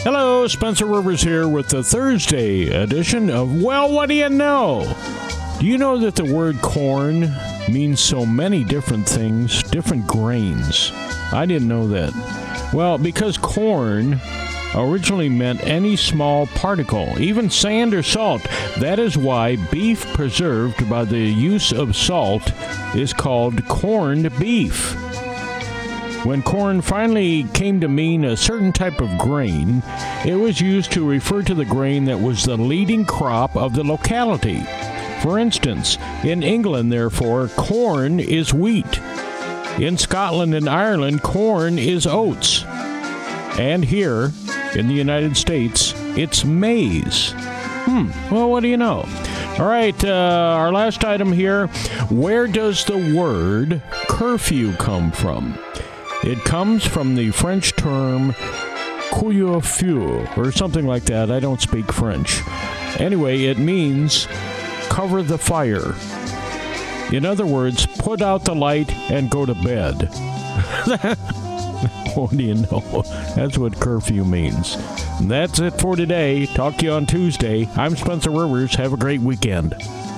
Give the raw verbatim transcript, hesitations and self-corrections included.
Hello, Spencer Rivers here with the Thursday edition of Well, What Do You Know? Do you know that the word corn means so many different things, different grains? I didn't know that. Well, because corn originally meant any small particle, even sand or salt. That is why beef preserved by the use of salt is called corned beef. When corn finally came to mean a certain type of grain, it was used to refer to the grain that was the leading crop of the locality. For instance, in England, therefore, corn is wheat. In Scotland and Ireland, corn is oats. And here, in the United States, it's maize. Hmm, well, what do you know? All right, uh, our last item here. Where does the word curfew come from? It comes from the French term couvre-feu, or something like that. I don't speak French. Anyway, it means cover the fire. In other words, put out the light and go to bed. What do you know? That's what curfew means. And that's it for today. Talk to you on Tuesday. I'm Spencer Rivers. Have a great weekend.